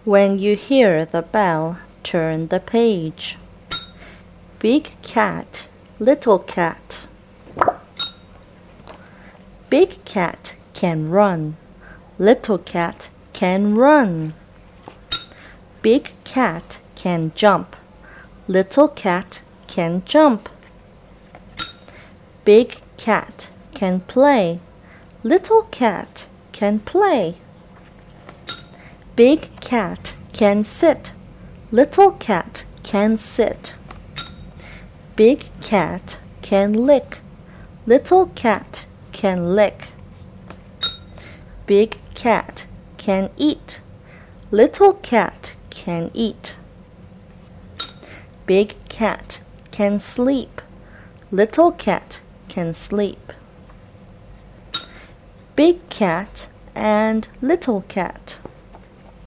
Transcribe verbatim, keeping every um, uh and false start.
When you hear the bell, turn the page. Big cat, little cat. Big cat can run. Little cat can run. Big cat can jump. Little cat can jump. Big cat can play. Little cat can play. Big cat can sit. Little cat can sit. Big cat can lick. Little cat can lick. Big cat can eat. Little cat can eat. Big cat can sleep. Little cat can sleep. Big cat and little cat.